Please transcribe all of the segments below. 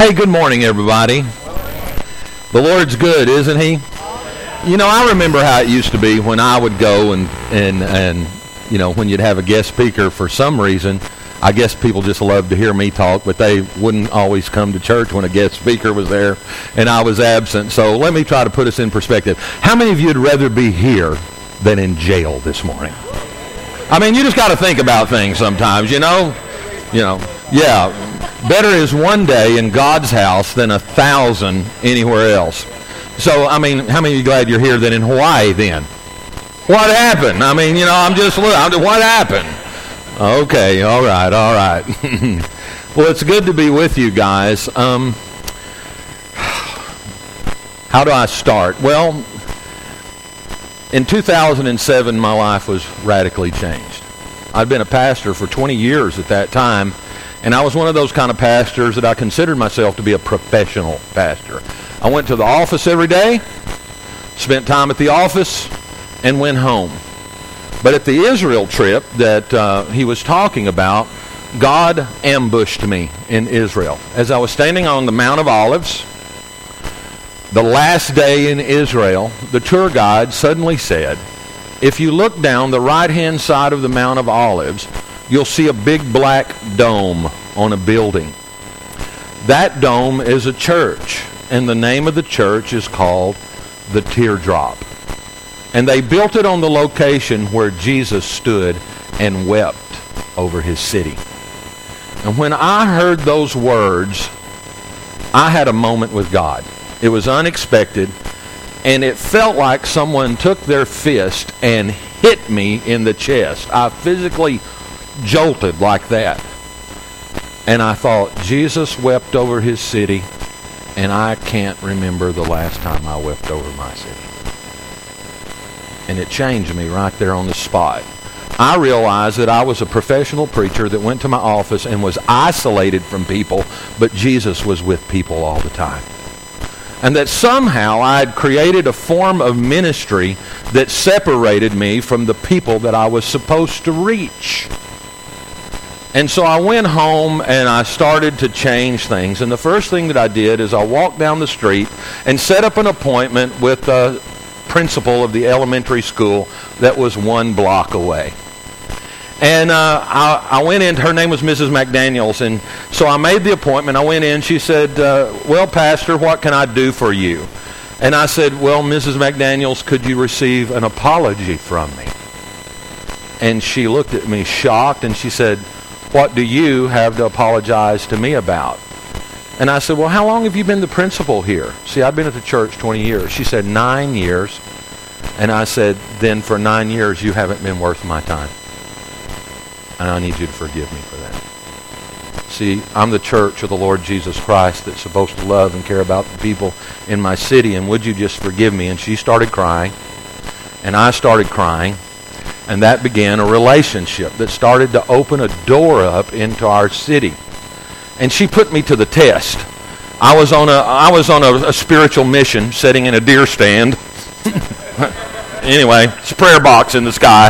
Hey, good morning, everybody. The Lord's good, isn't He? You know, I remember how it used to be when I would go and you know, when you'd have a guest speaker for some reason. I guess people just loved to hear me talk, but they wouldn't always come to church when a guest speaker was there and I was absent. So let me try to put us in perspective. How many of you would rather be here than in jail this morning? I mean, you just got to think about things sometimes, you know? Yeah. Better is one day in God's house than 1,000 anywhere else. So, I mean, how many of you glad you're here than in Hawaii then? What happened? I mean, you know, what happened? Okay, all right. Well, it's good to be with you guys. How do I start? Well, in 2007, my life was radically changed. I'd been a pastor for 20 years at that time, and I was one of those kind of pastors that I considered myself to be a professional pastor. I went to the office every day, spent time at the office, and went home. But at the Israel trip that he was talking about, God ambushed me in Israel. As I was standing on the Mount of Olives, the last day in Israel, the tour guide suddenly said, if you look down the right-hand side of the Mount of Olives, you'll see a big black dome on a building. That dome is a church, and the name of the church is called the Teardrop. And they built it on the location where Jesus stood and wept over his city. And when I heard those words, I had a moment with God. It was unexpected, and it felt like someone took their fist and hit me in the chest. I physically jolted like that. And I thought, Jesus wept over his city, and I can't remember the last time I wept over my city. And it changed me right there on the spot. I realized that I was a professional preacher that went to my office and was isolated from people, but Jesus was with people all the time. And that somehow I had created a form of ministry that separated me from the people that I was supposed to reach. And so I went home and I started to change things. And the first thing that I did is I walked down the street and set up an appointment with the principal of the elementary school that was 1 block away. And I went in. Her name was Mrs. McDaniels. And so I made the appointment. I went in. She said, well, Pastor, what can I do for you? And I said, well, Mrs. McDaniels, could you receive an apology from me? And she looked at me shocked, and she said, what do you have to apologize to me about? And I said, well, how long have you been the principal here? See, I've been at the church 20 years. She said, 9 years. And I said, then for 9 years, you haven't been worth my time. And I need you to forgive me for that. See, I'm the church of the Lord Jesus Christ that's supposed to love and care about the people in my city, and would you just forgive me? And she started crying, and I started crying, and that began a relationship that started to open a door up into our city. And she put me to the test. I was on a spiritual mission, sitting in a deer stand. Anyway, it's a prayer box in the sky,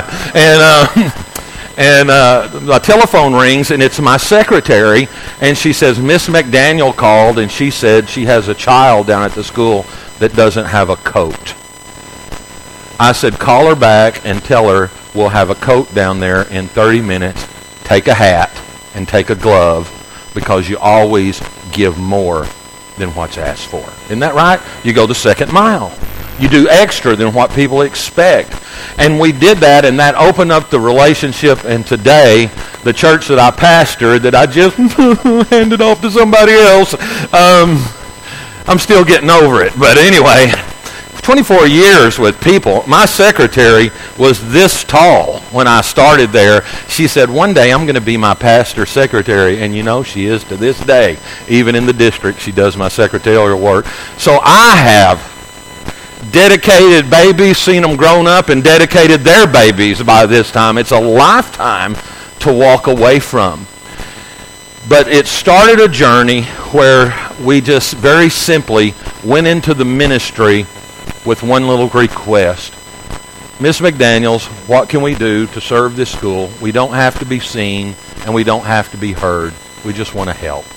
and the telephone rings, and it's my secretary, and she says, Miss McDaniel called, and she said she has a child down at the school that doesn't have a coat. I said, call her back and tell her we'll have a coat down there in 30 minutes. Take a hat and take a glove, because you always give more than what's asked for. Isn't that right? You go the second mile. You do extra than what people expect. And we did that, and that opened up the relationship. And today, the church that I pastor, that I just handed off to somebody else, I'm still getting over it. But anyway, 24 years with people. My secretary was this tall when I started there. She said, one day I'm going to be my pastor secretary. And you know, she is to this day. Even in the district, she does my secretarial work. So I have dedicated babies, seen them grown up, and dedicated their babies by this time. It's a lifetime to walk away from. But it started a journey where we just very simply went into the ministry with one little request. Miss McDaniels, what can we do to serve this school? We don't have to be seen, and we don't have to be heard. We just want to help.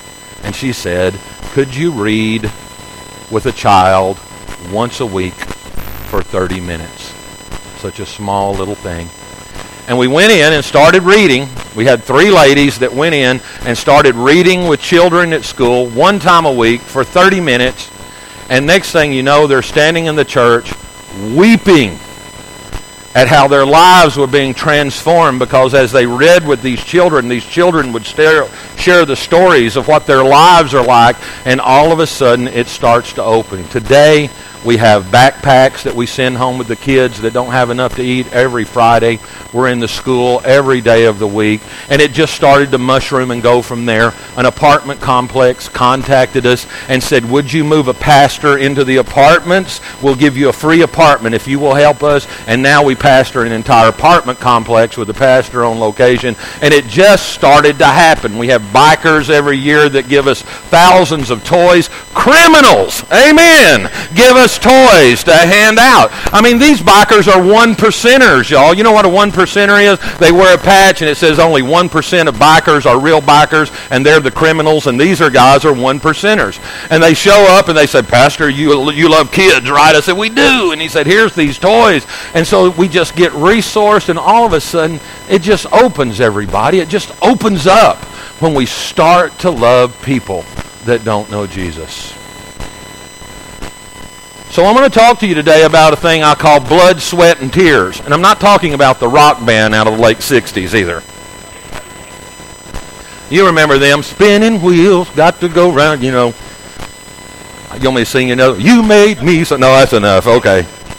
And she said, could you read with a child once a week for 30 minutes? Such a small little thing. And we went in and started reading. We had 3 ladies that went in and started reading with children at school one time a week for 30 minutes. And next thing you know, they're standing in the church weeping at how their lives were being transformed, because as they read with these children would share the stories of what their lives are like, and all of a sudden it starts to open. Today, we have backpacks that we send home with the kids that don't have enough to eat every Friday. We're in the school every day of the week. And it just started to mushroom and go from there. An apartment complex contacted us and said, would you move a pastor into the apartments? We'll give you a free apartment if you will help us. And now we pastor an entire apartment complex with a pastor on location. And it just started to happen. We have bikers every year that give us thousands of toys. Criminals, amen, give us toys to hand out. I mean, these bikers are 1%ers, y'all. You know what a 1%er is? They wear a patch and it says only 1% of bikers are real bikers, and they're the criminals, and these guys are 1%ers. And they show up and they say, Pastor, you love kids, right? I said, we do. And he said, here's these toys. And so we just get resourced, and all of a sudden it just opens everybody. It just opens up when we start to love people that don't know Jesus. So I'm going to talk to you today about a thing I call blood, sweat, and tears. And I'm not talking about the rock band out of the late 60s either. You remember them, spinning wheels, got to go round, you know. You want me to sing, you made me, so no, that's enough, okay.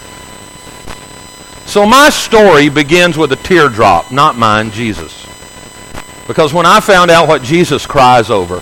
So my story begins with a teardrop, not mine, Jesus. Because when I found out what Jesus cries over,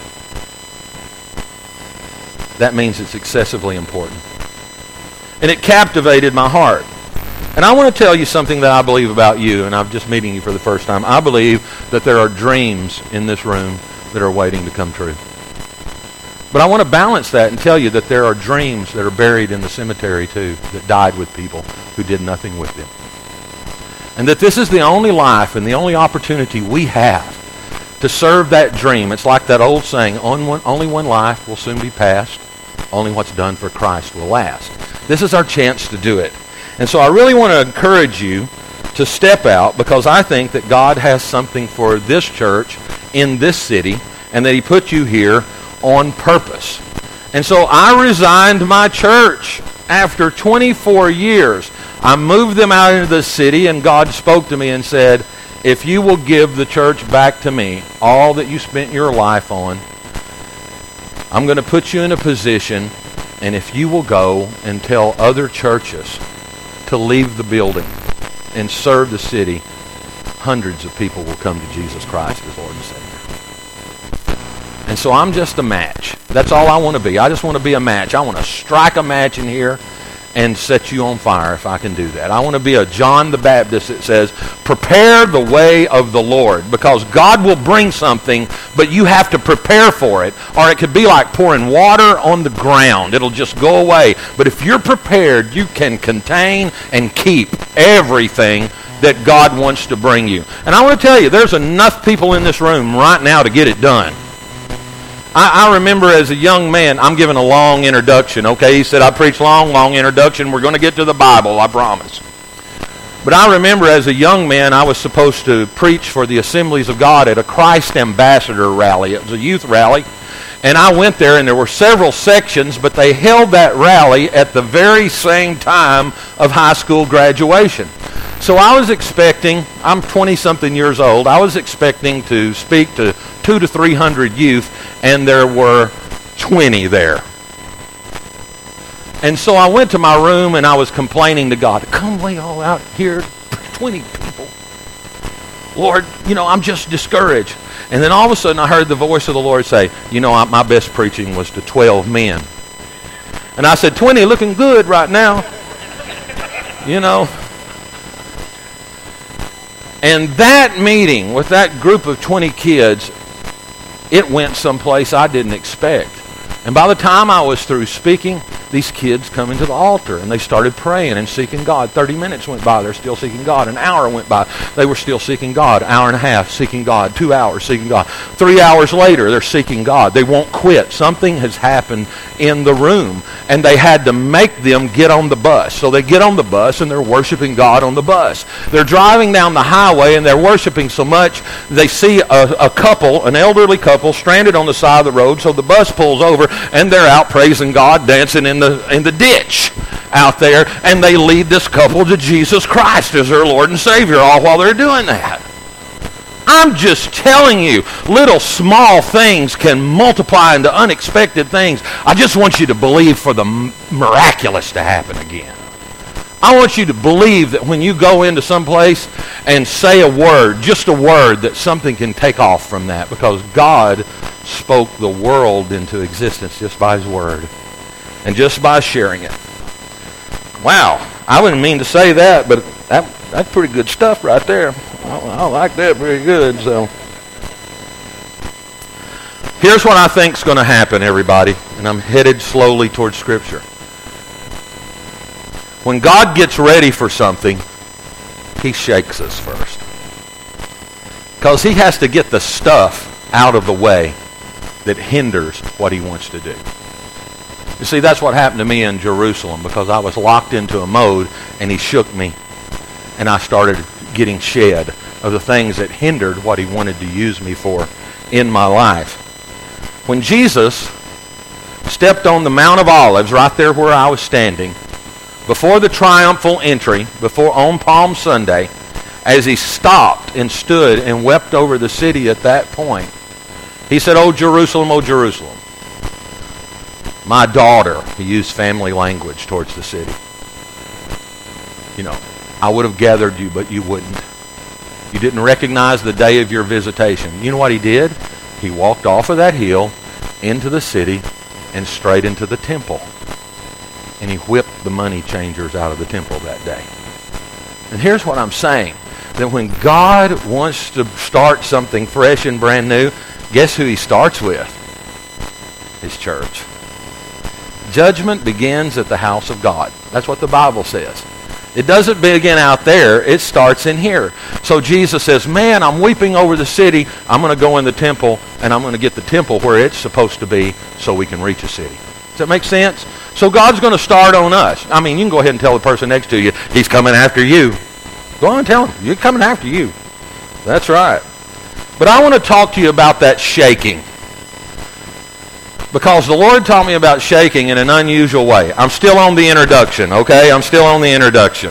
that means it's excessively important. And it captivated my heart. And I want to tell you something that I believe about you, and I'm just meeting you for the first time. I believe that there are dreams in this room that are waiting to come true. But I want to balance that and tell you that there are dreams that are buried in the cemetery too, that died with people who did nothing with them. And that this is the only life and the only opportunity we have to serve that dream. It's like that old saying, only one life will soon be past. Only what's done for Christ will last. This is our chance to do it. And so I really want to encourage you to step out, because I think that God has something for this church in this city, and that he put you here on purpose. And so I resigned my church after 24 years. I moved them out into the city, and God spoke to me and said, if you will give the church back to me, all that you spent your life on, I'm going to put you in a position, and if you will go and tell other churches to leave the building and serve the city, hundreds of people will come to Jesus Christ as Lord and Savior. And so I'm just a match. That's all I want to be. I just want to be a match. I want to strike a match in here and set you on fire if I can do that. I want to be a John the Baptist that says, prepare the way of the Lord, because God will bring something, but you have to prepare for it. Or it could be like pouring water on the ground. It'll just go away. But if you're prepared, you can contain and keep everything that God wants to bring you. And I want to tell you, there's enough people in this room right now to get it done. I remember as a young man, I'm giving a long introduction, okay? He said, I preach long introduction. We're going to get to the Bible, I promise. But I remember as a young man, I was supposed to preach for the Assemblies of God at a Christ Ambassador rally. It was a youth rally. And I went there, and there were several sections, but they held that rally at the very same time of high school graduation. So I was expecting, I'm 20-something years old, I was expecting to speak to 200 to 300 youth, and there were 20 there. And so I went to my room, and I was complaining to God, come way all out here, 20 people. Lord, I'm just discouraged. And then all of a sudden I heard the voice of the Lord say, my best preaching was to 12 men. And I said, 20 looking good right now. And that meeting with that group of 20 kids, it went someplace I didn't expect. And by the time I was through speaking, these kids coming to the altar, and they started praying and seeking God. 30 minutes went by, they're still seeking God. An hour went by, they were still seeking God. Hour and a half, seeking God. 2 hours, seeking God. 3 hours later, they're seeking God. They won't quit. Something has happened in the room, and they had to make them get on the bus. So they get on the bus, and they're worshiping God on the bus. They're driving down the highway, and they're worshiping so much, they see a couple, an elderly couple, stranded on the side of the road, so the bus pulls over, and they're out praising God, dancing in the ditch out there, and they lead this couple to Jesus Christ as their Lord and Savior, all while they're doing that. I'm just telling you, little small things can multiply into unexpected things. I just want you to believe for the miraculous to happen again. I want you to believe that when you go into some place and say a word, just a word, that something can take off from that, because God spoke the world into existence just by His word and just by sharing it. Wow, I wouldn't mean to say that, but that's pretty good stuff right there. I like that pretty good. So here's what I think is going to happen, everybody, and I'm headed slowly towards Scripture. When God gets ready for something, He shakes us first, because He has to get the stuff out of the way that hinders what He wants to do. You see, that's what happened to me in Jerusalem, because I was locked into a mode, and He shook me, and I started getting shed of the things that hindered what He wanted to use me for in my life. When Jesus stepped on the Mount of Olives, right there where I was standing, before the triumphal entry, before on Palm Sunday, as He stopped and stood and wept over the city at that point, He said, "O Jerusalem, my daughter," He used family language towards the city. You know, "I would have gathered you, but you wouldn't. You didn't recognize the day of your visitation." You know what He did? He walked off of that hill into the city and straight into the temple. And He whipped the money changers out of the temple that day. And here's what I'm saying. That when God wants to start something fresh and brand new, guess who He starts with? His church. Judgment begins at the house of God. That's what the Bible says. It doesn't begin out there. It starts in here. So Jesus says, man, I'm weeping over the city. I'm going to go in the temple, and I'm going to get the temple where it's supposed to be so we can reach a city. Does that make sense? So God's going to start on us. I mean, you can go ahead and tell the person next to you, He's coming after you. Go on and tell him, you're coming after you. That's right. But I want to talk to you about that shaking, because the Lord taught me about shaking in an unusual way. I'm still on the introduction, okay? I'm still on the introduction.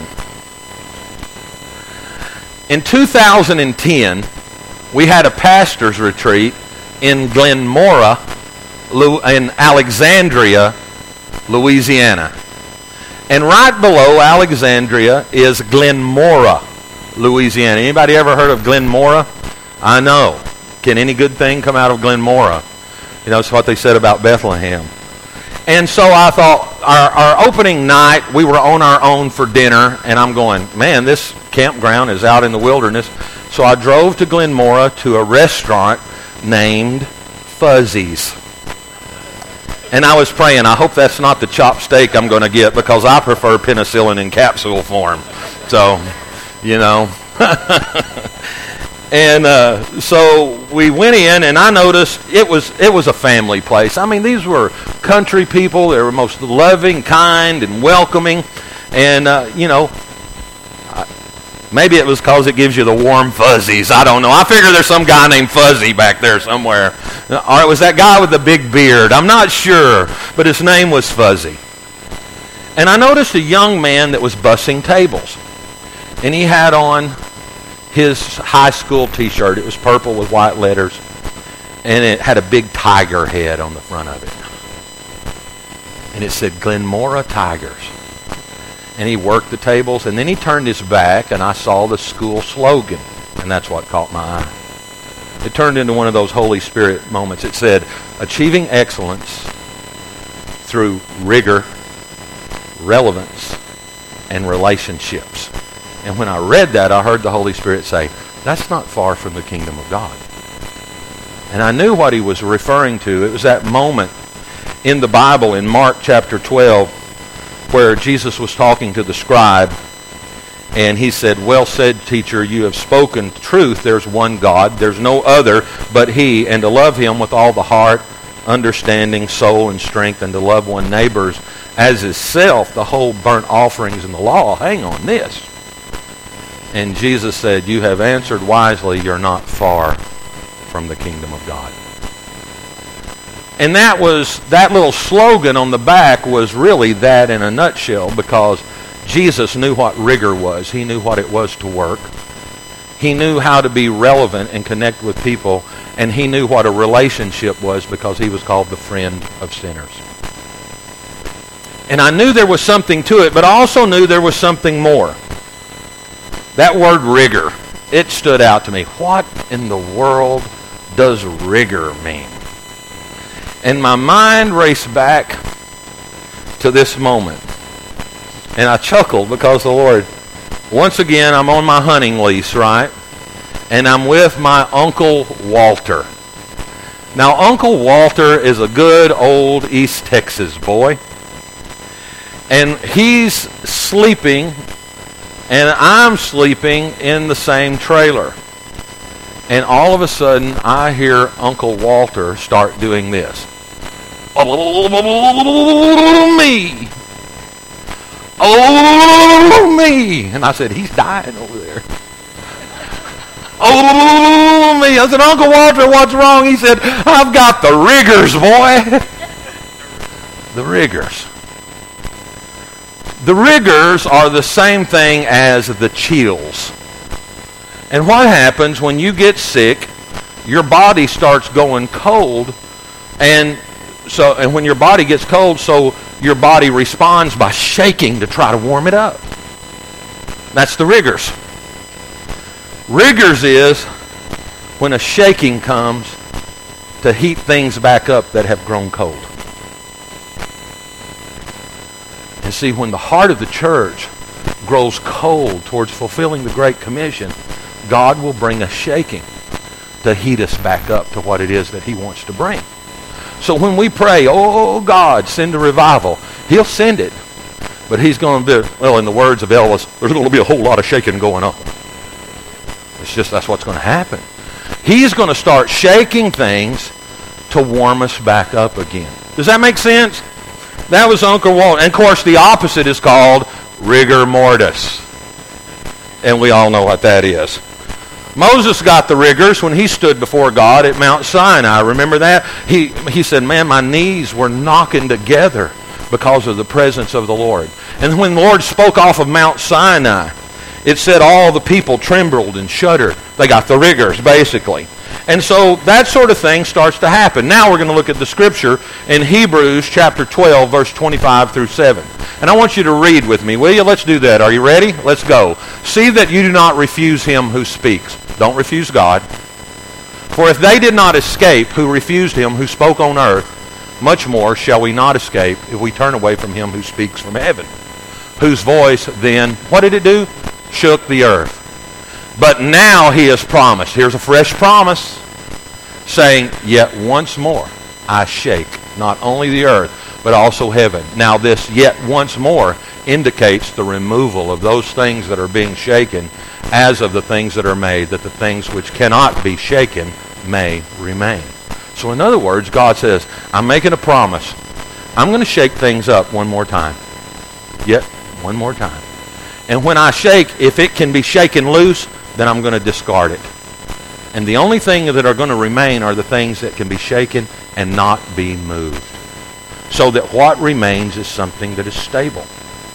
In 2010, we had a pastor's retreat in Glenmora, in Alexandria, Louisiana. And right below Alexandria is Glenmora, Louisiana. Anybody ever heard of Glenmora? I know. Can any good thing come out of Glenmora? You know, it's what they said about Bethlehem. And so I thought, our opening night, we were on our own for dinner, and I'm going, man, this campground is out in the wilderness. So I drove to Glenmora to a restaurant named Fuzzy's. And I was praying, I hope that's not the chopped steak I'm going to get, because I prefer penicillin in capsule form. So, you know. And so we went in, and I noticed it was a family place. I mean, these were country people. They were most loving, kind, and welcoming. And, you know, maybe it was because it gives you the warm fuzzies. I don't know. I figure there's some guy named Fuzzy back there somewhere. Or it was that guy with the big beard. I'm not sure, but his name was Fuzzy. And I noticed a young man that was bussing tables. And he had on his high school T-shirt. It was purple with white letters, and it had a big tiger head on the front of it. And it said Glenmora Tigers. And he worked the tables, and then he turned his back, and I saw the school slogan, and that's what caught my eye. It turned into one of those Holy Spirit moments. It said, achieving excellence through rigor, relevance, and relationships. And when I read that, I heard the Holy Spirit say, that's not far from the kingdom of God. And I knew what he was referring to. It was that moment in the Bible in Mark chapter 12 where Jesus was talking to the scribe, and he said, "Well said, teacher, you have spoken truth. There's one God. There's no other but he, and to love him with all the heart, understanding, soul, and strength, and to love one neighbors as himself, the whole burnt offerings and the law hang on this." And Jesus said, "You have answered wisely. You're not far from the kingdom of God." And that little slogan on the back was really that in a nutshell, because Jesus knew what rigor was. He knew what it was to work. He knew how to be relevant and connect with people, and he knew what a relationship was because he was called the friend of sinners. And I knew there was something to it, but I also knew there was something more. That word rigor, it stood out to me. What in the world does rigor mean? And my mind raced back to this moment. And I chuckled because the Lord, once again, I'm on my hunting lease, right? And I'm with my Uncle Walter. Now, Uncle Walter is a good old East Texas boy. And he's sleeping, and I'm sleeping in the same trailer. And all of a sudden, I hear Uncle Walter start doing this. "Oh, me. Oh, me." And I said, "He's dying over there." "Oh, me." I said, "Uncle Walter, what's wrong?" He said, "I've got the riggers, boy." The riggers. The riggers are the same thing as the chills. And what happens when you get sick, your body starts going cold, and when your body gets cold, so your body responds by shaking to try to warm it up. That's the riggers. Riggers is when a shaking comes to heat things back up that have grown cold. And see, when the heart of the church grows cold towards fulfilling the Great Commission, God will bring a shaking to heat us back up to what it is that he wants to bring. So when we pray, "Oh God, send a revival," he'll send it. But he's going to be, well, in the words of Elvis, there's going to be a whole lot of shaking going on. That's what's going to happen. He's going to start shaking things to warm us back up again. Does that make sense? That was Uncle Walter. And of course, the opposite is called rigor mortis. And we all know what that is. Moses got the riggers when he stood before God at Mount Sinai. Remember that? He said, "Man, my knees were knocking together because of the presence of the Lord." And when the Lord spoke off of Mount Sinai, it said all the people trembled and shuddered. They got the riggers, basically. And so that sort of thing starts to happen. Now we're going to look at the scripture in Hebrews chapter 12, verse 25 through 7. And I want you to read with me, will you? Let's do that. Are you ready? Let's go. "See that you do not refuse him who speaks." Don't refuse God. "For if they did not escape who refused him who spoke on earth, much more shall we not escape if we turn away from him who speaks from heaven, whose voice then," what did it do? "Shook the earth. But now he has promised," here's a fresh promise, saying, "Yet once more I shake not only the earth, but also heaven." Now this "yet once more" indicates the removal of those things that are being shaken as of the things that are made, that the things which cannot be shaken may remain. So in other words, God says, I'm making a promise. I'm going to shake things up one more time. Yet one more time. And when I shake, if it can be shaken loose, then I'm going to discard it. And the only thing that are going to remain are the things that can be shaken and not be moved. So that what remains is something that is stable.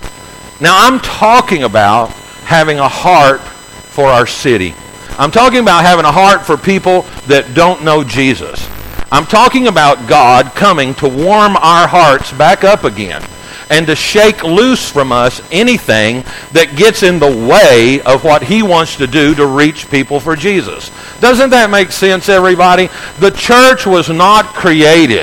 Now I'm talking about having a heart for our city. I'm talking about having a heart for people that don't know Jesus. I'm talking about God coming to warm our hearts back up again and to shake loose from us anything that gets in the way of what he wants to do to reach people for Jesus. Doesn't that make sense, everybody? The church was not created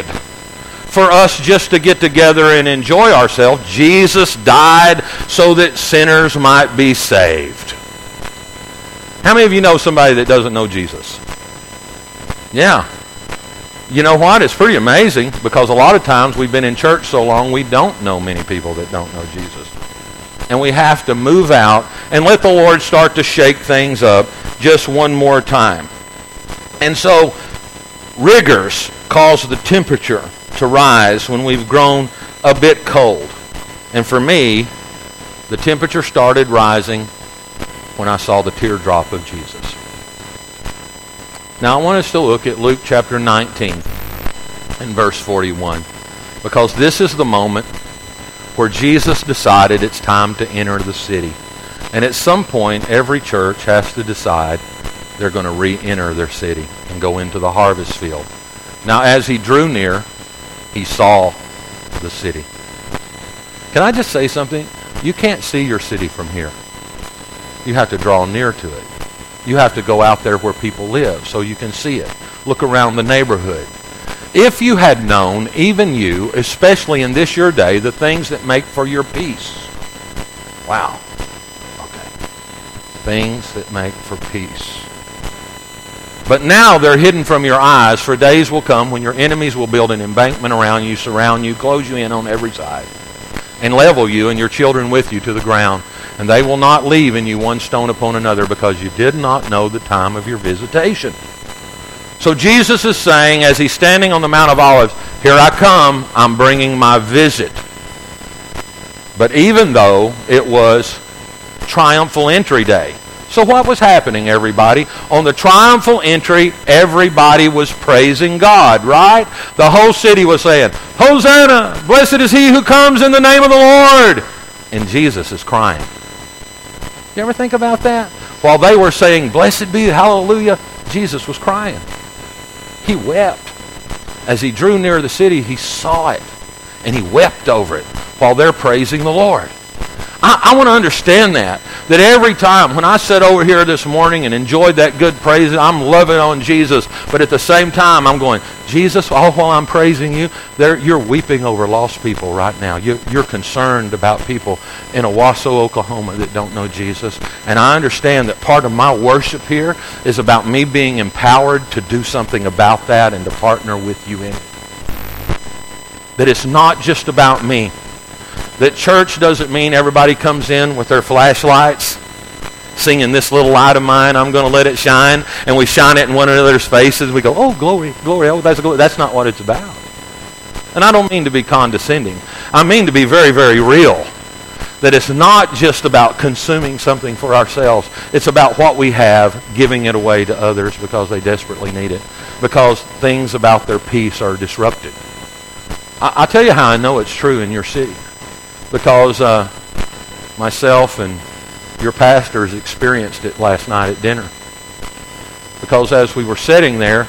for us just to get together and enjoy ourselves. Jesus died so that sinners might be saved. How many of you know somebody that doesn't know Jesus? Yeah. You know what? It's pretty amazing because a lot of times we've been in church so long we don't know many people that don't know Jesus. And we have to move out and let the Lord start to shake things up just one more time. And so rigors cause the temperature to rise when we've grown a bit cold. And for me, the temperature started rising when I saw the teardrop of Jesus. Now I want us to look at Luke chapter 19 and verse 41, because this is the moment where Jesus decided it's time to enter the city. And at some point, every church has to decide they're going to re-enter their city and go into the harvest field. Now, as he drew near, he saw the city. Can I just say something? You can't see your city from here. You have to draw near to it. You have to go out there where people live so you can see it. Look around the neighborhood. If you had known, even you, especially in this your day, the things that make for your peace. Wow. Okay. Things that make for peace. But now they're hidden from your eyes, for days will come when your enemies will build an embankment around you, surround you, close you in on every side, and level you and your children with you to the ground. And they will not leave in you one stone upon another, because you did not know the time of your visitation. So Jesus is saying, as he's standing on the Mount of Olives, here I come, I'm bringing my visit. But even though it was triumphal entry day, so what was happening, everybody? On the triumphal entry, everybody was praising God, right? The whole city was saying, Hosanna! Blessed is he who comes in the name of the Lord! And Jesus is crying. You ever think about that? While they were saying, blessed be, hallelujah, Jesus was crying. He wept. As he drew near the city, he saw it, and he wept over it while they're praising the Lord. I want to understand that every time when I sat over here this morning and enjoyed that good praise, I'm loving on Jesus, but at the same time I'm going, Jesus, all while I'm praising you, you're weeping over lost people right now. You're concerned about people in Owasso, Oklahoma that don't know Jesus. And I understand that part of my worship here is about me being empowered to do something about that and to partner with you in it. That it's not just about me. That church doesn't mean everybody comes in with their flashlights singing this little light of mine, I'm going to let it shine, and we shine it in one another's faces. We go, oh, glory, glory, oh, that's glory. That's not what it's about. And I don't mean to be condescending. I mean to be very, very real. That it's not just about consuming something for ourselves. It's about what we have, giving it away to others because they desperately need it. Because things about their peace are disrupted. I'll tell you how I know it's true in your city. Because myself and your pastors experienced it last night at dinner. Because as we were sitting there,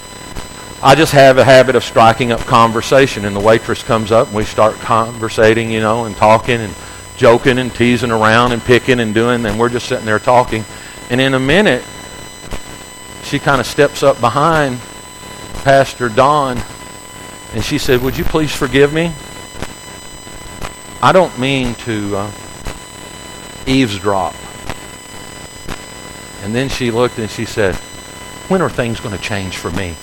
I just have a habit of striking up conversation, and the waitress comes up and we start conversating, and talking and joking and teasing around and picking and doing, and we're just sitting there talking. And in a minute, she kind of steps up behind Pastor Don, and she said, would you please forgive me? I don't mean to eavesdrop. And then she looked and she said, when are things going to change for me?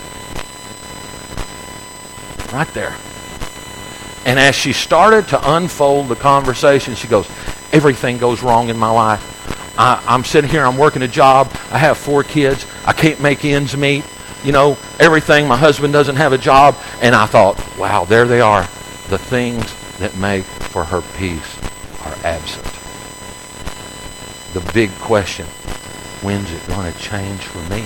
Right there. And as she started to unfold the conversation, she goes, everything goes wrong in my life. I'm sitting here, I'm working a job, I have 4 kids, I can't make ends meet, everything, my husband doesn't have a job. And I thought, wow, there they are. The things that make for her peace are absent. The big question, when's it going to change for me?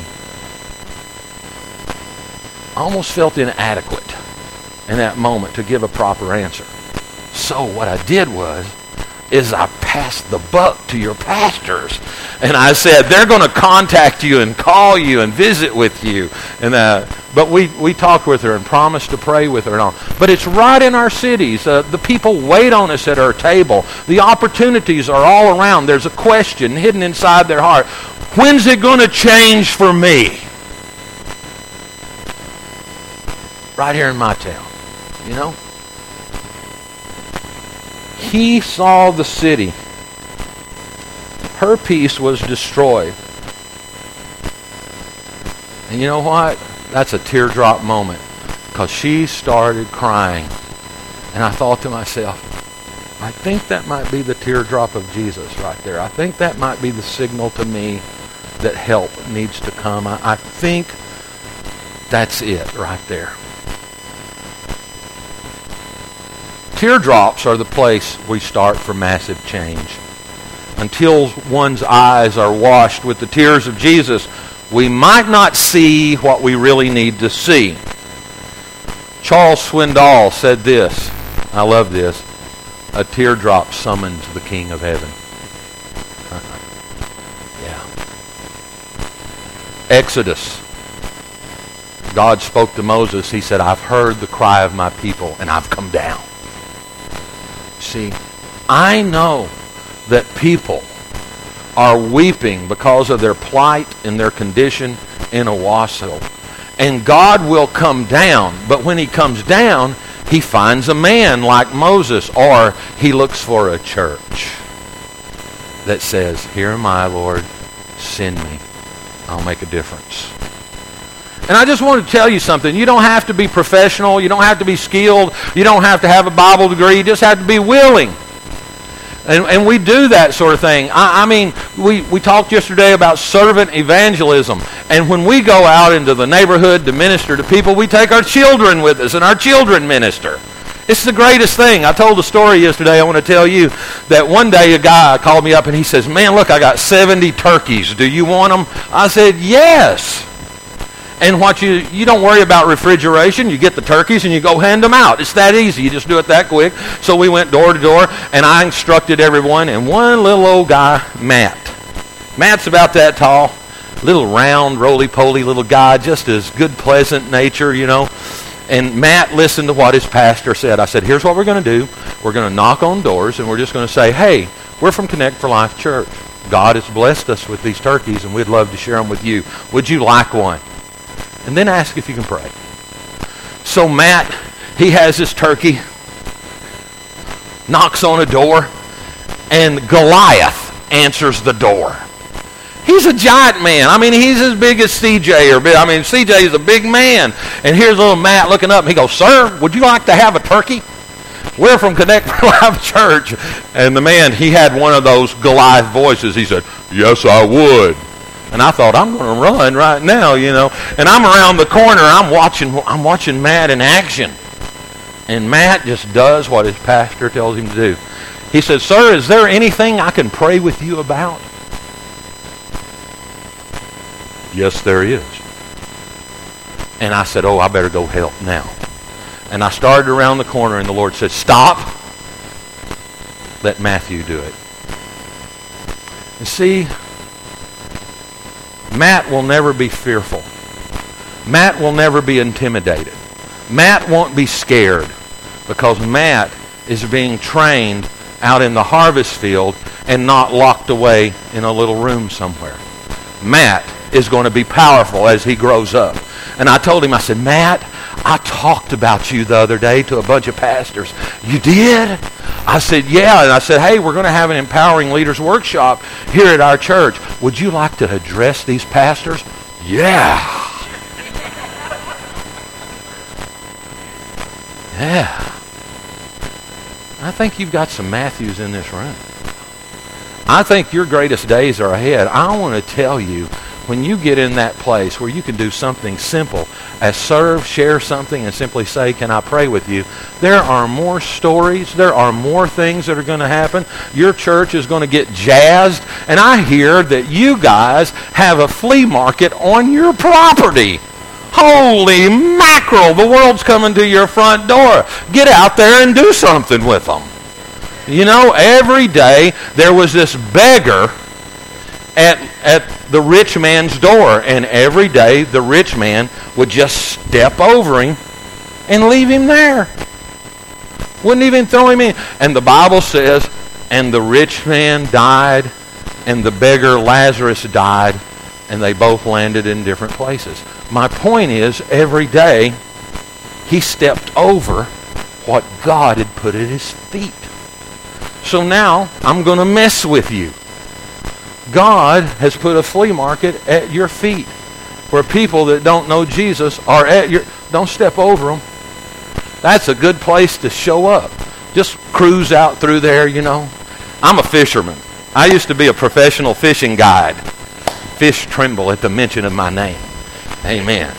I almost felt inadequate in that moment to give a proper answer. So what I did is I passed the buck to your pastors. And I said, they're going to contact you and call you and visit with you. But we talked with her and promised to pray with her and all. But it's right in our cities. The people wait on us at our table. The opportunities are all around. There's a question hidden inside their heart. When's it going to change for me? Right here in my town, He saw the city. Her peace was destroyed. And you know what? That's a teardrop moment, because she started crying. And I thought to myself, I think that might be the teardrop of Jesus right there. I think that might be the signal to me that help needs to come. I think that's it right there. Teardrops are the place we start for massive change. Until one's eyes are washed with the tears of Jesus, we might not see what we really need to see. Charles Swindoll said this. I love this. A teardrop summons the King of Heaven. Yeah. Exodus. God spoke to Moses. He said, I've heard the cry of my people and I've come down. See, I know that people are weeping because of their plight and their condition in Owasso. And God will come down. But when he comes down, he finds a man like Moses, or he looks for a church that says, here am I, Lord, send me. I'll make a difference. And I just want to tell you something. You don't have to be professional. You don't have to be skilled. You don't have to have a Bible degree. You just have to be willing. And we do that sort of thing. I mean, we talked yesterday about servant evangelism. And when we go out into the neighborhood to minister to people, we take our children with us, and our children minister. It's the greatest thing. I told a story yesterday. I want to tell you that one day a guy called me up and he says, man, look, I got 70 turkeys. Do you want them? I said, yes. And what you don't worry about refrigeration. You get the turkeys and you go hand them out. It's that easy. You just do it that quick. So we went door to door, and I instructed everyone. And one little old guy, Matt. Matt's about that tall. Little round, roly-poly little guy, just as good, pleasant nature, you know. And Matt listened to what his pastor said. I said, here's what we're going to do. We're going to knock on doors, and we're just going to say, hey, we're from Connect for Life Church. God has blessed us with these turkeys, and we'd love to share them with you. Would you like one? And then ask if you can pray. So Matt, he has his turkey, knocks on a door, and Goliath answers the door. He's a giant man. I mean, he's as big as CJ. CJ is a big man. And here's little Matt looking up, and he goes, sir, would you like to have a turkey? We're from Connect for Life Church. And the man, he had one of those Goliath voices. He said, yes, I would. And I thought, I'm going to run right now, you know. And I'm around the corner. I'm watching Matt in action. And Matt just does what his pastor tells him to do. He says, sir, is there anything I can pray with you about? Yes, there is. And I said, oh, I better go help now. And I started around the corner, and the Lord said, stop. Let Matthew do it. And see, Matt will never be fearful. Matt will never be intimidated. Matt won't be scared, because Matt is being trained out in the harvest field and not locked away in a little room somewhere. Matt is going to be powerful as he grows up. And I told him, I said, Matt, I talked about you the other day to a bunch of pastors. You did? I said, yeah. And I said, hey, we're going to have an Empowering Leaders workshop here at our church. Would you like to address these pastors? Yeah. Yeah. I think you've got some Matthews in this room. I think your greatest days are ahead. I want to tell you, when you get in that place where you can do something simple as serve, share something, and simply say, can I pray with you? There are more stories. There are more things that are going to happen. Your church is going to get jazzed. And I hear that you guys have a flea market on your property. Holy mackerel, the world's coming to your front door. Get out there and do something with them. You know, every day there was this beggar at the rich man's door, and every day the rich man would just step over him and leave him there. Wouldn't even throw him in. And the Bible says, and the rich man died, and the beggar Lazarus died, and they both landed in different places. My point is, every day he stepped over what God had put at his feet. So now I'm going to mess with you. God has put a flea market at your feet. where people that don't know Jesus are at your... Don't step over them. That's a good place to show up. Just cruise out through there, you know. I'm a fisherman. I used to be a professional fishing guide. Fish tremble at the mention of my name. Amen.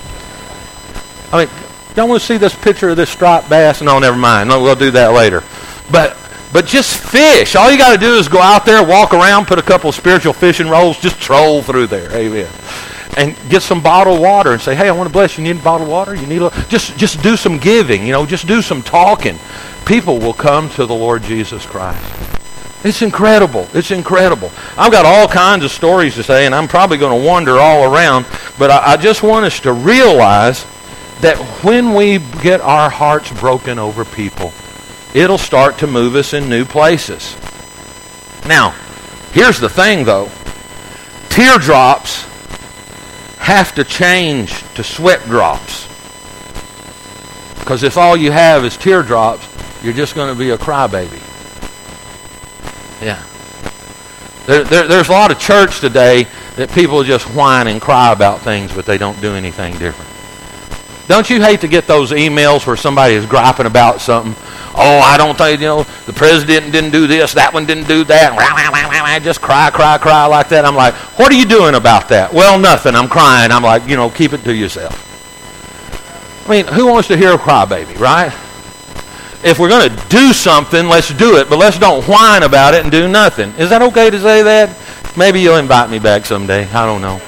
I mean, y'all want to see this picture of this striped bass? No, never mind. No, we'll do that later. But just fish. All you got to do is go out there, walk around, put a couple of spiritual fishing roles, just troll through there. Amen. And get some bottled water and say, hey, I want to bless you. You need bottled water? You need just do some giving, you know, just do some talking. People will come to the Lord Jesus Christ. It's incredible. It's incredible. I've got all kinds of stories to say, and I'm probably going to wander all around, but I just want us to realize that when we get our hearts broken over people, it'll start to move us in new places. Now, here's the thing, though. Teardrops have to change to sweat drops. Because if all you have is teardrops, you're just going to be a crybaby. Yeah. There's a lot of church today that people just whine and cry about things, but they don't do anything different. Don't you hate to get those emails where somebody is griping about something? Oh, I don't think, you know, the president didn't do this, that one didn't do that. Just cry like that. I'm like, what are you doing about that? Well, nothing. I'm crying. I'm like, you know, keep it to yourself. I mean, who wants to hear a crybaby, right? If we're going to do something, let's do it, but let's don't whine about it and do nothing. Is that okay to say that? Maybe you'll invite me back someday. I don't know.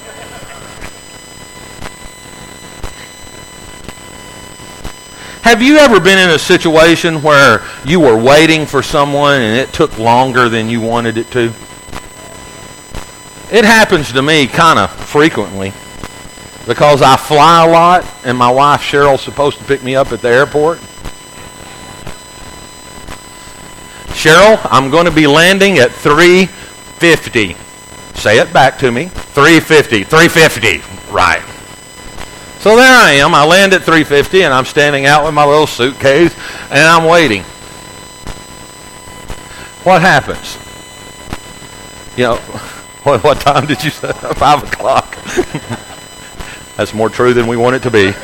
Have you ever been in a situation where you were waiting for someone and it took longer than you wanted it to? It happens to me kind of frequently because I fly a lot and my wife Cheryl's supposed to pick me up at the airport. Cheryl, I'm going to be landing at 3:50. Say it back to me. 3:50. 3:50. Right. So there I am. I land at 3:50 and I'm standing out with my little suitcase and I'm waiting. What happens? You know, what time did you say? 5 o'clock. That's more true than we want it to be.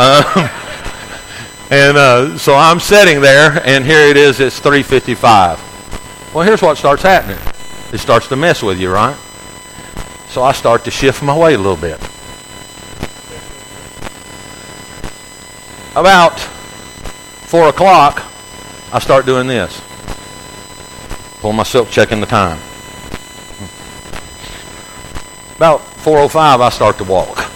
So I'm sitting there, and here it is, it's 3:55. Well, here's what starts happening. It starts to mess with you, right? So I start to shift my weight a little bit. About 4 o'clock, I start doing this. Pull myself, checking the time. About 4:05, I start to walk.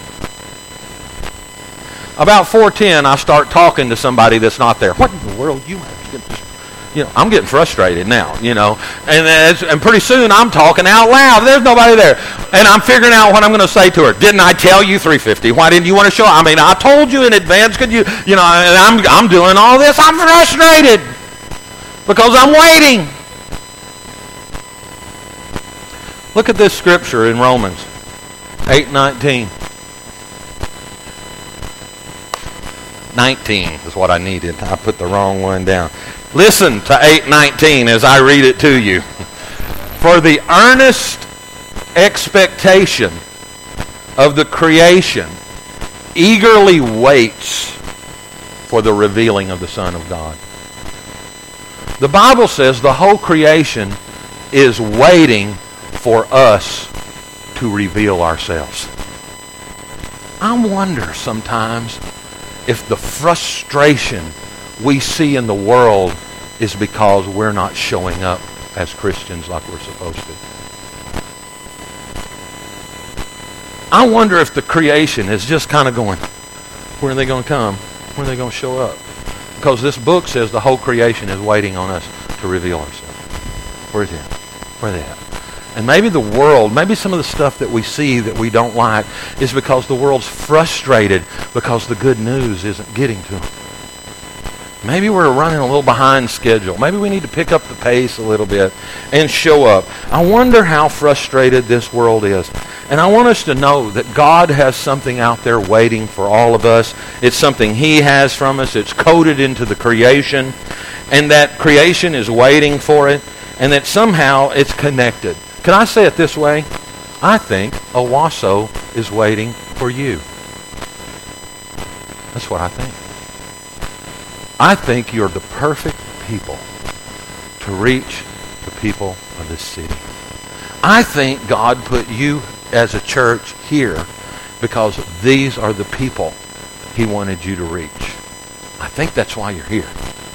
About 4:10, I start talking to somebody that's not there. What in the world? You know, I'm getting frustrated now, you know. And pretty soon I'm talking out loud. There's nobody there. And I'm figuring out what I'm going to say to her. Didn't I tell you 3:50? Why didn't you want to show up? I mean, I told you in advance. Could you know, and I'm doing all this. I'm frustrated because I'm waiting. Look at this scripture in Romans 8:19. 19 is what I needed. I put the wrong one down. Listen to 8:19 as I read it to you. For the earnest expectation of the creation eagerly waits for the revealing of the Son of God. The Bible says the whole creation is waiting for us to reveal ourselves. I wonder sometimes if the frustration we see in the world is because we're not showing up as Christians like we're supposed to. I wonder if the creation is just kind of going, when are they going to come? When are they going to show up? Because this book says the whole creation is waiting on us to reveal ourselves. Where's he at? Where are they at? And maybe the world, maybe some of the stuff that we see that we don't like is because the world's frustrated because the good news isn't getting to them. Maybe we're running a little behind schedule. Maybe we need to pick up the pace a little bit and show up. I wonder how frustrated this world is. And I want us to know that God has something out there waiting for all of us. It's something He has from us. It's coded into the creation. And that creation is waiting for it. And that somehow it's connected. Can I say it this way? I think Owasso is waiting for you. That's what I think. I think you're the perfect people to reach the people of this city. I think God put you as a church here because these are the people he wanted you to reach. I think that's why you're here.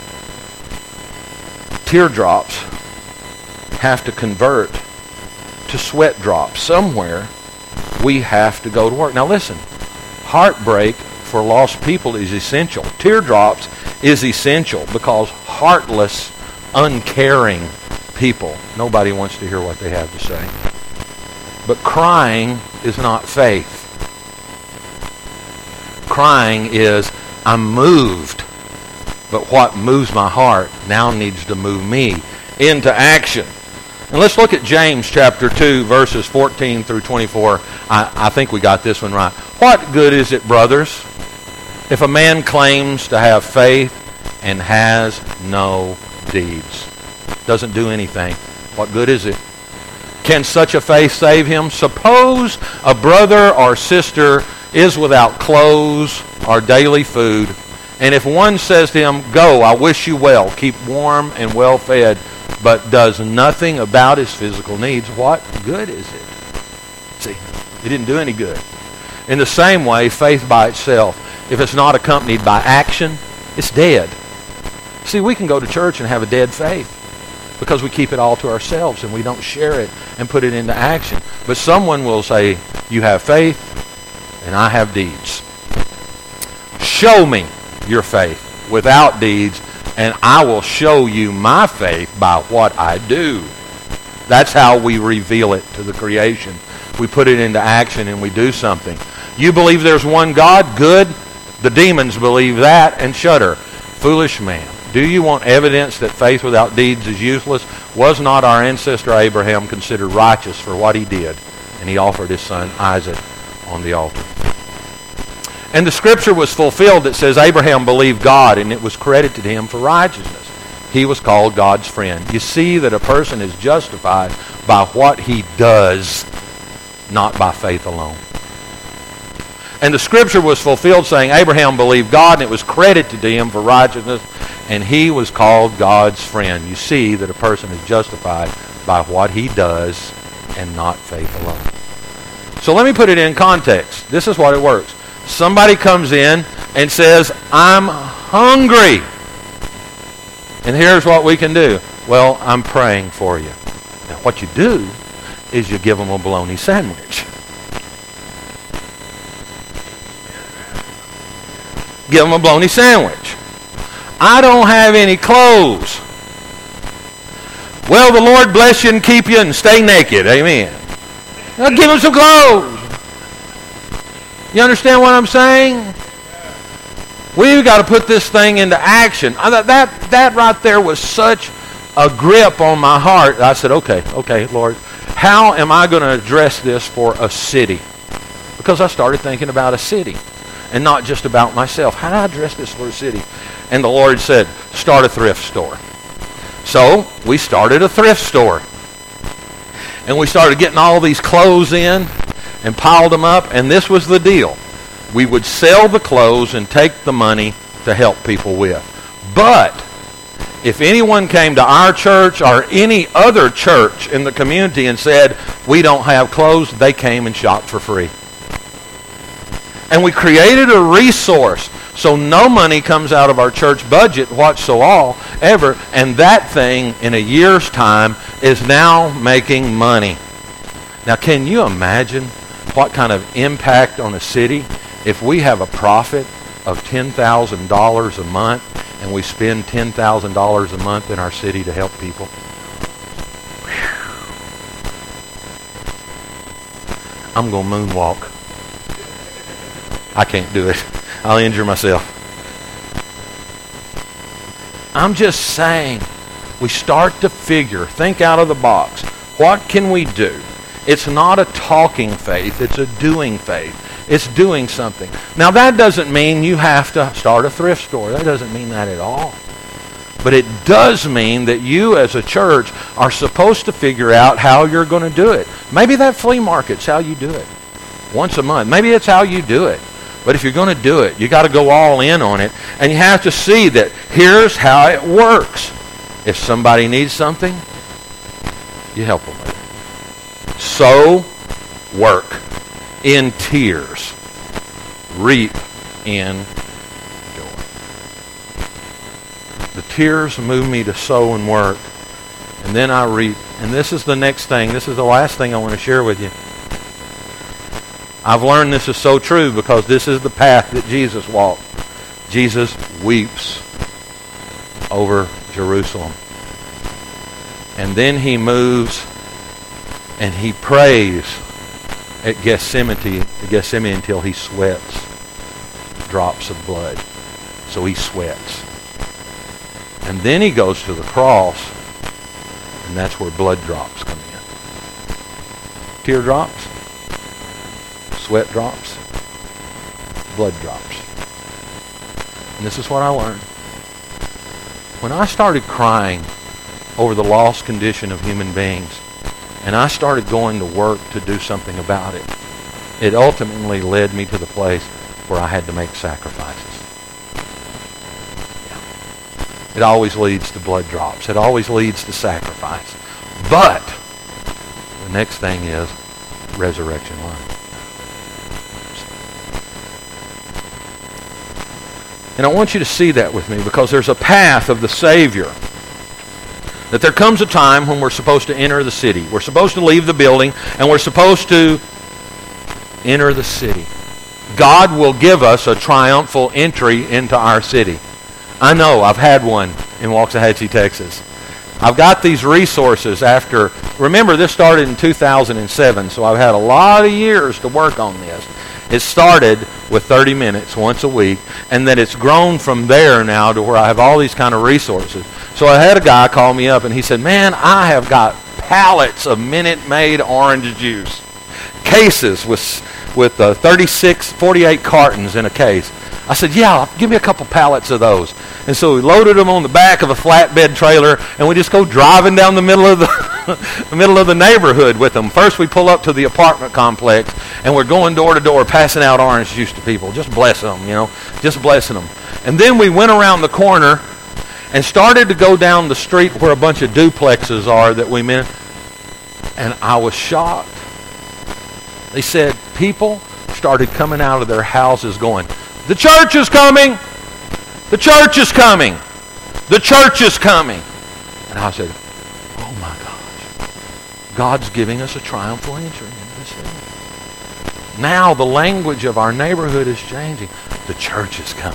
Teardrops have to convert to sweat drops. Somewhere we have to go to work. Now listen, heartbreak for lost people is essential. Teardrops is essential because heartless, uncaring people, nobody wants to hear what they have to say. But crying is not faith. Crying is, I'm moved, but what moves my heart now needs to move me into action. And let's look at James chapter 2, verses 14 through 24. I think we got this one right. What good is it, brothers, if a man claims to have faith and has no deeds? Doesn't do anything. What good is it? Can such a faith save him? Suppose a brother or sister is without clothes or daily food, and if one says to him, "Go, I wish you well, keep warm and well fed," but does nothing about his physical needs, what good is it? See, it didn't do any good. In the same way, faith by itself, if it's not accompanied by action, it's dead. See, we can go to church and have a dead faith because we keep it all to ourselves and we don't share it and put it into action. But someone will say, you have faith and I have deeds. Show me your faith without deeds, and I will show you my faith by what I do. That's how we reveal it to the creation. We put it into action and we do something. You believe there's one God? Good. The demons believe that and shudder. Foolish man. Do you want evidence that faith without deeds is useless? Was not our ancestor Abraham considered righteous for what he did? And he offered his son Isaac on the altar. And the scripture was fulfilled that says Abraham believed God and it was credited to him for righteousness. He was called God's friend. You see that a person is justified by what he does, not by faith alone. And the scripture was fulfilled saying Abraham believed God and it was credited to him for righteousness, and he was called God's friend. You see that a person is justified by what he does and not faith alone. So let me put it in context. This is what it works. Somebody comes in and says, I'm hungry. And here's what we can do. Well, I'm praying for you. Now, what you do is you give them a bologna sandwich. Give them a bologna sandwich. I don't have any clothes. Well, the Lord bless you and keep you and stay naked. Amen. Now give them some clothes. You understand what I'm saying? We've got to put this thing into action. That right there was such a grip on my heart. I said, okay, Lord, how am I going to address this for a city? Because I started thinking about a city and not just about myself. How do I address this for a city? And the Lord said, start a thrift store. So we started a thrift store. And we started getting all these clothes in and piled them up, and this was the deal. We would sell the clothes and take the money to help people with. But if anyone came to our church or any other church in the community and said, we don't have clothes, they came and shopped for free. And we created a resource so no money comes out of our church budget whatsoever, and that thing in a year's time is now making money. Now, can you imagine what kind of impact on a city if we have a profit of $10,000 a month and we spend $10,000 a month in our city to help people? Whew. I'm going to moonwalk. I can't do it. I'll injure myself. I'm just saying, we start to think out of the box. What can we do? It's not a talking faith, it's a doing faith. It's doing something. Now that doesn't mean you have to start a thrift store. That doesn't mean that at all. But it does mean that you as a church are supposed to figure out how you're going to do it. Maybe that flea market's how you do it. once a month. Maybe it's how you do it. But if you're going to do it, you got to go all in on it. And you have to see that here's how it works. If somebody needs something, you help them with it. Sow, work in tears. Reap in joy. The tears move me to sow and work. And then I reap. And this is the next thing. This is the last thing I want to share with you. I've learned this is so true because this is the path that Jesus walked. Jesus weeps over Jerusalem. And then he moves and he prays at Gethsemane until he sweats drops of blood. So he sweats. And then he goes to the cross, and that's where blood drops come in. Teardrops, sweat drops, blood drops. And this is what I learned. When I started crying over the lost condition of human beings, and I started going to work to do something about it, it ultimately led me to the place where I had to make sacrifices. Yeah. It always leads to blood drops. It always leads to sacrifice. But the next thing is resurrection life. And I want you to see that with me because there's a path of the Savior. That there comes a time when we're supposed to enter the city. We're supposed to leave the building and we're supposed to enter the city. God will give us a triumphal entry into our city. I know, I've had one in Waxahachie, Texas. I've got these resources after, remember this started in 2007, so I've had a lot of years to work on this. It started with 30 minutes once a week, and then it's grown from there now to where I have all these kind of resources. So I had a guy call me up, and he said, man, I have got pallets of Minute Maid orange juice. Cases with 48 cartons in a case. I said, yeah, give me a couple pallets of those. And so we loaded them on the back of a flatbed trailer, and we just go driving down the middle of the neighborhood with them. First we pull up to the apartment complex, and we're going door to door passing out orange juice to people. Just bless them, just blessing them. And then we went around the corner and started to go down the street where a bunch of duplexes are that we met. And I was shocked. They said people started coming out of their houses going, the church is coming! The church is coming! The church is coming! And I said, oh my gosh. God's giving us a triumphal entry into the city. Now the language of our neighborhood is changing. The church is coming.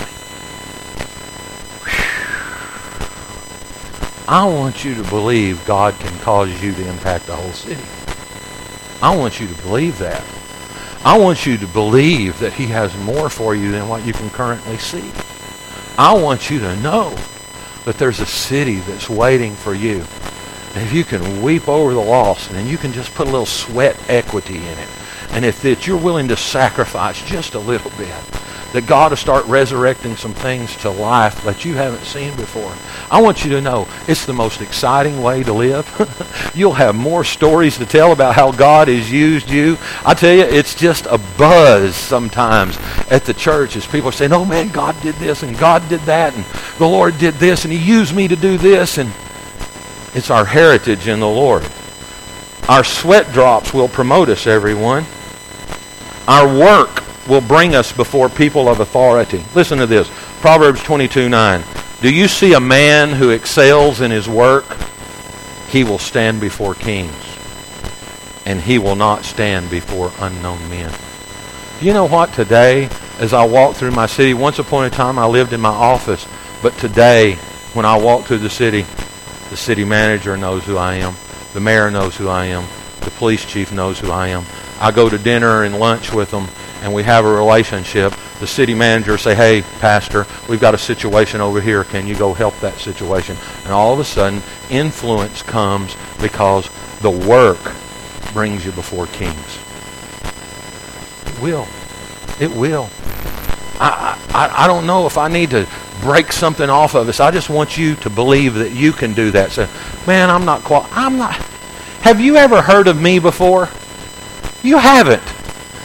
I want you to believe God can cause you to impact the whole city. I want you to believe that. I want you to believe that he has more for you than what you can currently see. I want you to know that there's a city that's waiting for you. And if you can weep over the loss, and then you can just put a little sweat equity in it, and if that you're willing to sacrifice just a little bit, that God will start resurrecting some things to life that you haven't seen before. I want you to know it's the most exciting way to live. You'll have more stories to tell about how God has used you. I tell you, it's just a buzz sometimes at the church as people are saying, oh man, God did this and God did that and the Lord did this and he used me to do this. And it's our heritage in the Lord. Our sweat drops will promote us, everyone. Our work will bring us before people of authority. Listen to this. Proverbs 22:9. Do you see a man who excels in his work? He will stand before kings, and he will not stand before unknown men. Do you know what? Today, as I walk through my city, once upon a time I lived in my office, but today, when I walk through the city manager knows who I am. The mayor knows who I am. The police chief knows who I am. I go to dinner and lunch with them, and we have a relationship. The city manager say, hey, pastor, we've got a situation over here. Can you go help that situation? And all of a sudden, influence comes because the work brings you before kings. It will. It will. I don't know if I need to break something off of us. I just want you to believe that you can do that. So, man, I'm not. Have you ever heard of me before? You haven't.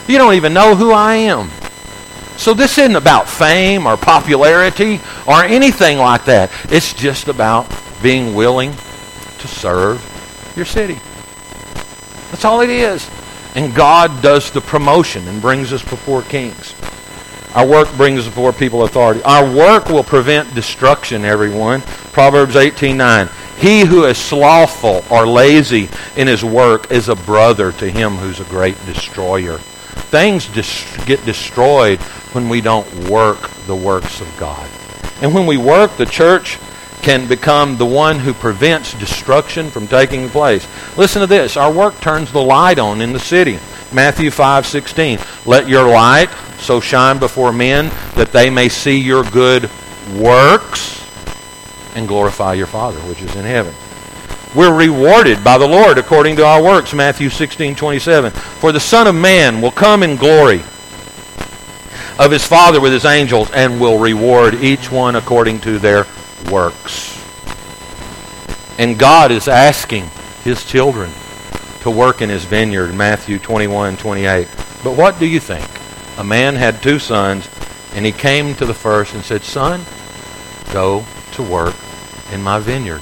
You don't even know who I am. So this isn't about fame or popularity or anything like that. It's just about being willing to serve your city. That's all it is. And God does the promotion and brings us before kings. Our work brings us before people of authority. Our work will prevent destruction, everyone. Proverbs 18:9. He who is slothful or lazy in his work is a brother to him who's a great destroyer. Things get destroyed when we don't work the works of God. And when we work, the church can become the one who prevents destruction from taking place. Listen to this. Our work turns the light on in the city. Matthew 5:16. Let your light so shine before men that they may see your good works and glorify your Father which is in heaven. We're rewarded by the Lord according to our works. Matthew 16:27. For the Son of Man will come in glory of his Father with his angels and will reward each one according to their works. And God is asking his children to work in his vineyard. Matthew 21:28. But what do you think? A man had 2 sons, and he came to the first and said, Son, go to work in my vineyard.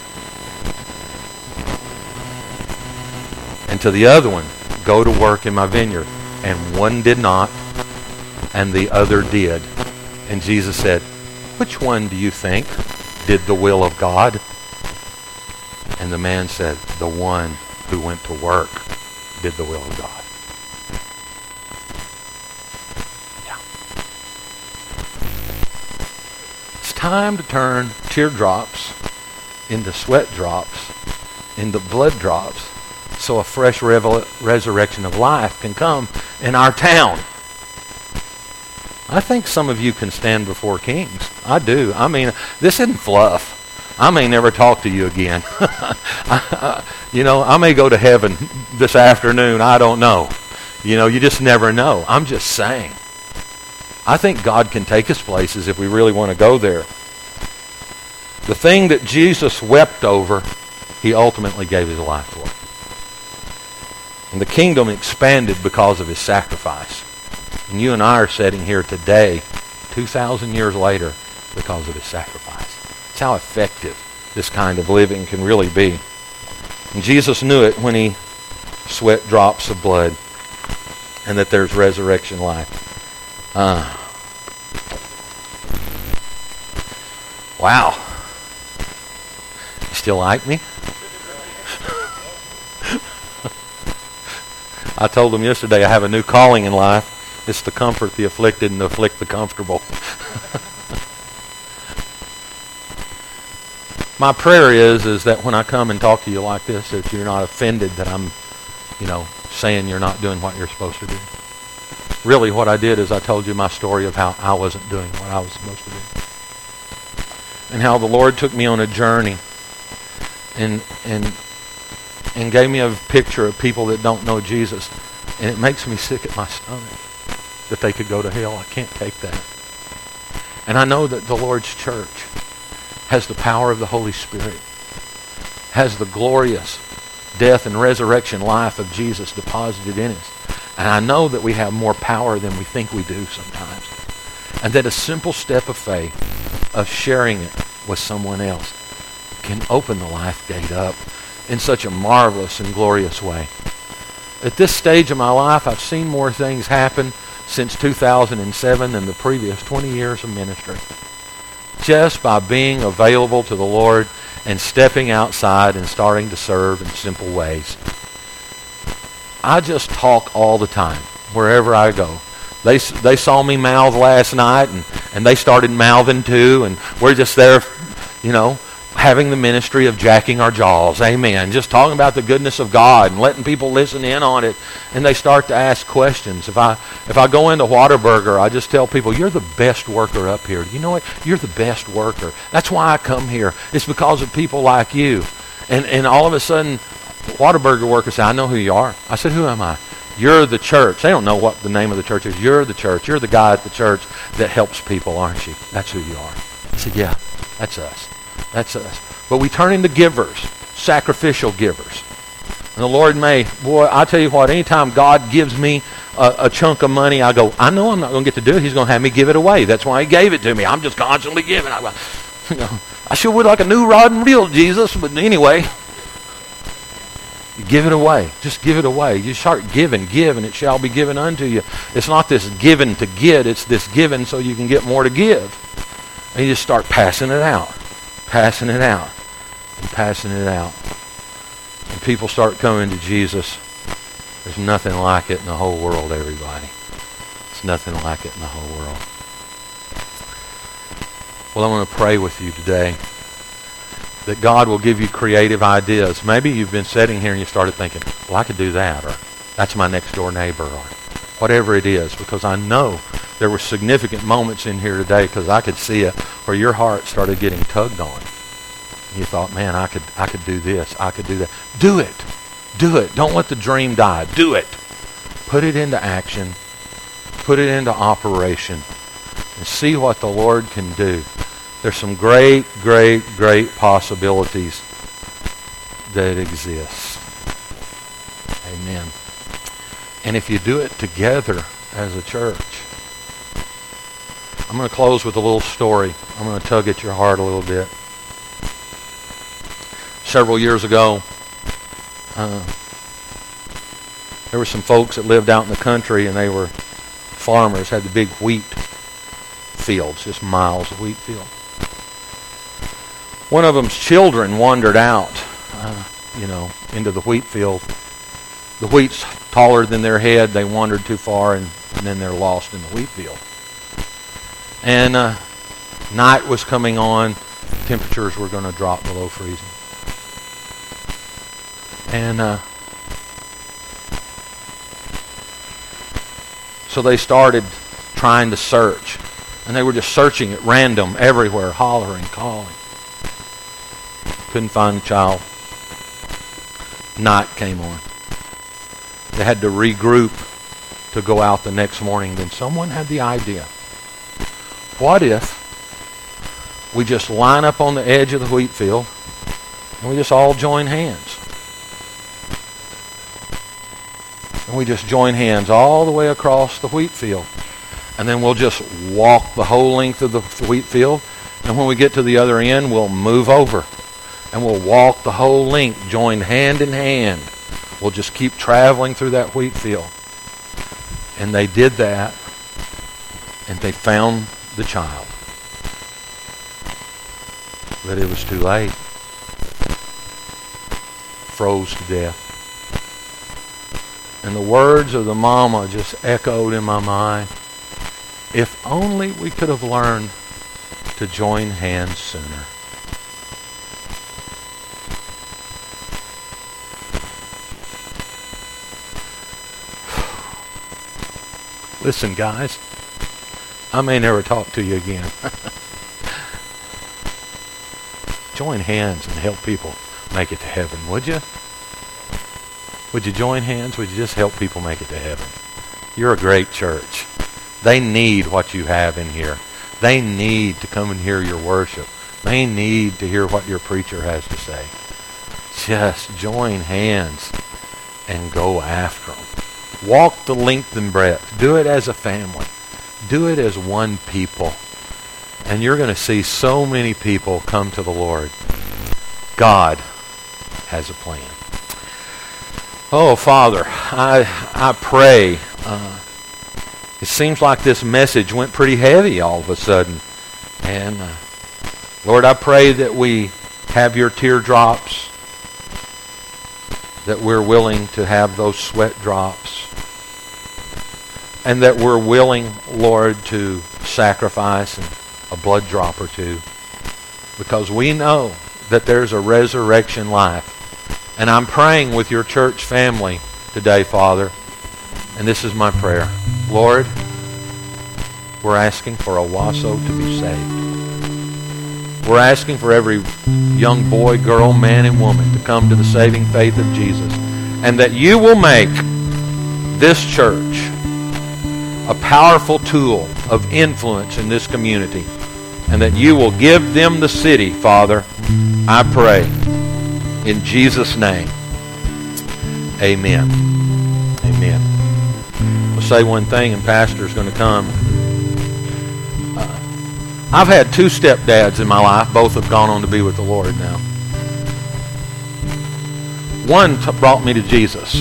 And to the other one, go to work in my vineyard. And one did not, and the other did. And Jesus said, which one do you think did the will of God? And the man said, the one who went to work did the will of God. It's time to turn teardrops into sweat drops, into blood drops, so a fresh resurrection of life can come in our town. I think some of you can stand before kings. I do. I mean, this isn't fluff. I may never talk to you again. I may go to heaven this afternoon. I don't know. You just never know. I'm just saying. I think God can take us places if we really want to go there. The thing that Jesus wept over, he ultimately gave his life for. And the kingdom expanded because of his sacrifice. And you and I are sitting here today, 2,000 years later, because of his sacrifice. It's how effective this kind of living can really be. And Jesus knew it when he sweat drops of blood, and that there's resurrection life. Wow. You still like me? I told them yesterday I have a new calling in life. It's to comfort the afflicted and to afflict the comfortable. My prayer is that when I come and talk to you like this, that you're not offended that I'm, saying you're not doing what you're supposed to do. Really, what I did is I told you my story of how I wasn't doing what I was supposed to do. And how the Lord took me on a journey and gave me a picture of people that don't know Jesus. And it makes me sick at my stomach that they could go to hell. I can't take that. And I know that the Lord's church has the power of the Holy Spirit, has the glorious death and resurrection life of Jesus deposited in us. And I know that we have more power than we think we do sometimes. And that a simple step of faith, of sharing it with someone else, can open the life gate up in such a marvelous and glorious way. At this stage of my life, I've seen more things happen since 2007 than the previous 20 years of ministry. Just by being available to the Lord and stepping outside and starting to serve in simple ways. I just talk all the time, wherever I go. They saw me mouth last night, and they started mouthing too, and we're just there, having the ministry of jacking our jaws. Amen. Just talking about the goodness of God and letting people listen in on it. And they start to ask questions. If I go into Whataburger, I just tell people, you're the best worker up here. You know what? You're the best worker. That's why I come here. It's because of people like you. And all of a sudden, Whataburger workers say, I know who you are. I said, who am I? You're the church. They don't know what the name of the church is. You're the church. You're the guy at the church that helps people, aren't you? That's who you are. I said, yeah, that's us. That's us. But we turn into givers, sacrificial givers. And the Lord may, boy, I tell you what, anytime God gives me a chunk of money, I go, I know I'm not going to get to do it. He's going to have me give it away. That's why he gave it to me. I'm just constantly giving. I go, I sure would like a new rod and reel, Jesus, but anyway. You give it away. Just give it away. You start giving, give, and it shall be given unto you. It's not this giving to get. It's this giving so you can get more to give. And you just start passing it out, passing it out, and passing it out. And people start coming to Jesus. There's nothing like it in the whole world, everybody. There's nothing like it in the whole world. Well, I want to pray with you today that God will give you creative ideas. Maybe you've been sitting here and you started thinking, well, I could do that, or that's my next door neighbor, or whatever it is, because I know there were significant moments in here today because I could see it where your heart started getting tugged on. You thought, man, I could do this, I could do that. Do it. Do it. Don't let the dream die. Do it. Put it into action. Put it into operation. And see what the Lord can do. There's some great, great, great possibilities that exist. Amen. And if you do it together as a church. I'm going to close with a little story. I'm going to tug at your heart a little bit. Several years ago, there were some folks that lived out in the country, and they were farmers, had the big wheat fields, just miles of wheat field. One of them's children wandered out, into the wheat field. The wheat's taller than their head. They wandered too far, and then they're lost in the wheat field. And night was coming on. Temperatures were going to drop below freezing. And so they started trying to search. And they were just searching at random everywhere, hollering, calling. Couldn't find the child. Night came on. They had to regroup to go out the next morning. Then someone had the idea. What if we just line up on the edge of the wheat field and we just all join hands? And we just join hands all the way across the wheat field. And then we'll just walk the whole length of the wheat field. And when we get to the other end, we'll move over. And we'll walk the whole length, joined hand in hand. We'll just keep traveling through that wheat field. And they did that. And they found the child. But it was too late. Froze to death. And the words of the mama just echoed in my mind. If only we could have learned to join hands sooner. Listen, guys, I may never talk to you again. Join hands and help people make it to heaven, would you? Would you join hands? Would you just help people make it to heaven? You're a great church. They need what you have in here. They need to come and hear your worship. They need to hear what your preacher has to say. Just join hands and go after them. Walk the length and breadth. Do it as a family. Do it as one people. And you're going to see so many people come to the Lord. God has a plan. Oh, Father, I pray. It seems like this message went pretty heavy all of a sudden. And Lord, I pray that we have your teardrops, that we're willing to have those sweat drops, and that we're willing, Lord, to sacrifice a blood drop or two, because we know that there's a resurrection life. And I'm praying with your church family today, Father, and this is my prayer. Lord, we're asking for Owasso to be saved. We're asking for every young boy, girl, man, and woman to come to the saving faith of Jesus, and that you will make this church a powerful tool of influence in this community, and that you will give them the city, Father, I pray, in Jesus' name. Amen. Amen. We'll say one thing and Pastor's going to come. I've had two stepdads in my life. Both have gone on to be with the Lord now. One brought me to Jesus.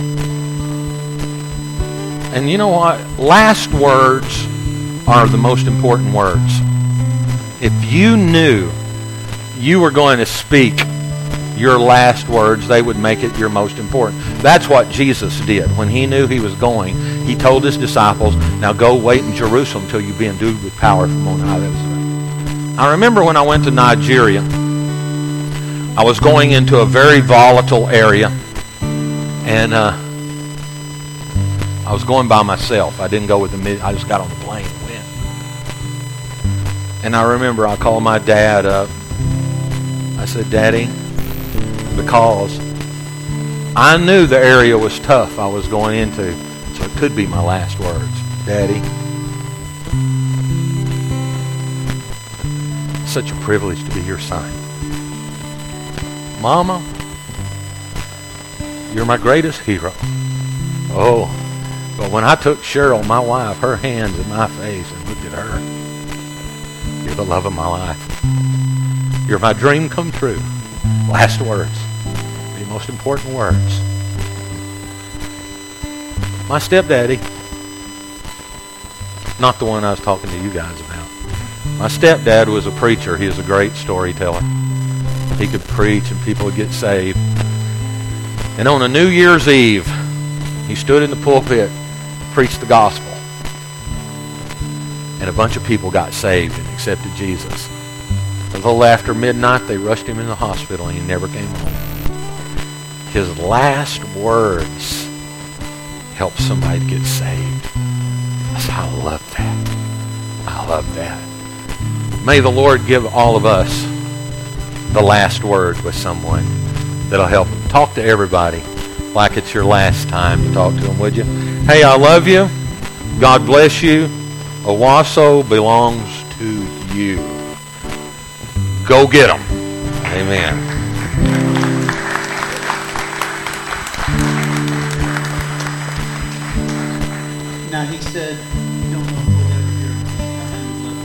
And you know what? Last words are the most important words. If you knew you were going to speak your last words, they would make it your most important. That's what Jesus did. When he knew he was going, he told his disciples, now go wait in Jerusalem until you be endued with power from on high. I remember when I went to Nigeria, I was going into a very volatile area, and I was going by myself. I didn't go with I just got on the plane and went. And I remember I called my dad up. I said, Daddy, because I knew the area was tough I was going into, so it could be my last words. Daddy, such a privilege to be your son. Mama, you're my greatest hero. Oh, but when I took Cheryl, my wife, her hands in my face and looked at her, you're the love of my life. You're my dream come true. Last words. The most important words. My stepdaddy, not the one I was talking to you guys about. My stepdad was a preacher. He was a great storyteller. He could preach and people would get saved. And on a New Year's Eve, he stood in the pulpit, preached the gospel. And a bunch of people got saved and accepted Jesus. A little after midnight, they rushed him in the hospital and he never came home. His last words helped somebody to get saved. I love that. I love that. May the Lord give all of us the last word with someone that'll help them. Talk to everybody like it's your last time to talk to them, would you? Hey, I love you. God bless you. Owasso belongs to you. Go get them. Amen. Now he said,